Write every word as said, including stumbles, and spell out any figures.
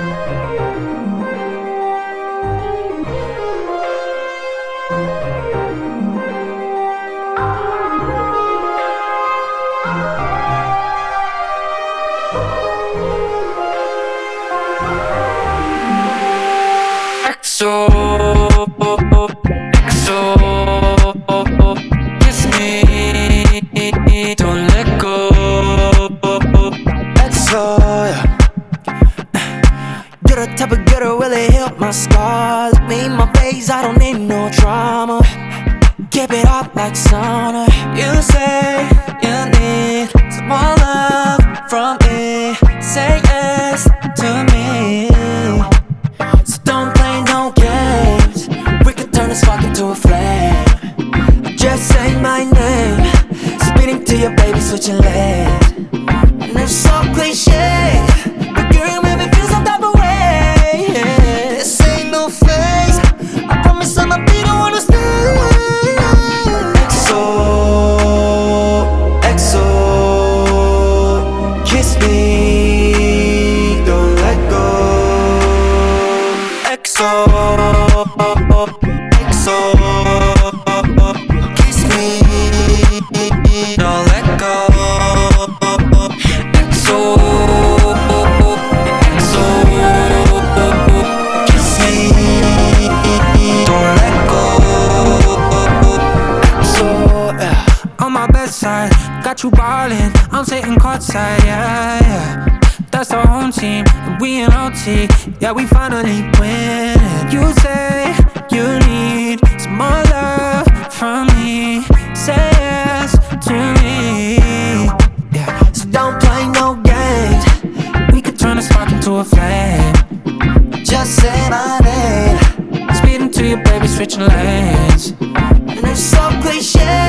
So, so, kiss me, don't let go. X O, yeah. You're the type of girl to really heal my scars. Look me in my face, I don't need no drama. Keep it up like sauna. You say you need some more love from me. Say yes to me. So don't play no games. We could turn this fuck into a flame. Just say my name. Speeding to your baby, switching lanes. And it's so cliche, but girl, you make me feel some type of way. This ain't no phase. I promise I'ma be the one to stay. X O, X O, kiss me, don't let go. X O, X O, kiss me, don't let go. X O, X O, kiss me, don't let go. X O, yeah. On my bedside, got you ballin', I'm sitting courtside, yeah, yeah. That's our home team, and we in O T, yeah, we finally win. You say you need some more love from me. Say yes to me, yeah. So don't play no games. We could turn a spark into a flame. Just say my name. Speeding to your baby, switching lanes. And it's so cliche.